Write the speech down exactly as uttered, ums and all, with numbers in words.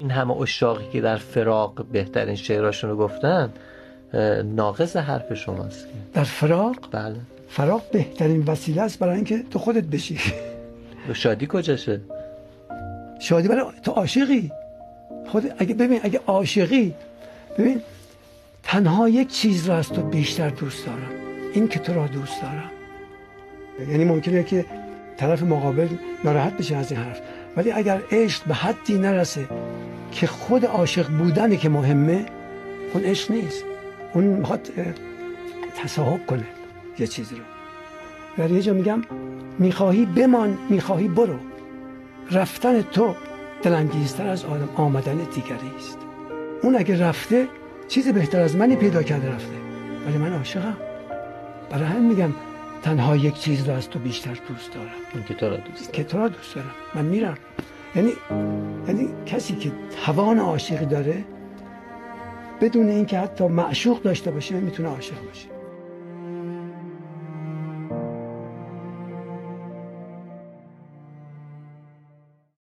این همه عشاقی که در فراق بهترین شعراشون رو گفتن ناقص حرف شماست. در فراق؟ بله. فراق بهترین وسیله است برای اینکه تو خودت بشی. شادی کجاشه؟ شادی برای تو عاشقی. خود اگه ببین اگه عاشقی، ببین تنها یک چیز رو از تو بیشتر دوست دارم، این که تو را دوست دارم. یعنی ممکنه که طرف مقابل ناراحت بشه از این حرف، ولی اگر عشق به حدی نرسه که خود عاشق بودنی که مهمه، اون عشق نیست. اون میخواد تصاحب کنه یه چیزی رو. در یه جا میگم میخواهی بمان، میخواهی برو، رفتن تو دلانگیزتر از آدم آمدن دیگری است. اون اگه رفته چیز بهتر از منی پیدا کرده رفته، ولی من عاشقم. برای همین میگم تنها یک چیز رو از تو بیشتر دوست دارم، این که تو را دوست دارم. که تو را دوست دارم. من میرم. یعنی یعنی کسی که توان عاشقی داره بدون اینکه حتی معشوق داشته باشه میتونه عاشق باشه.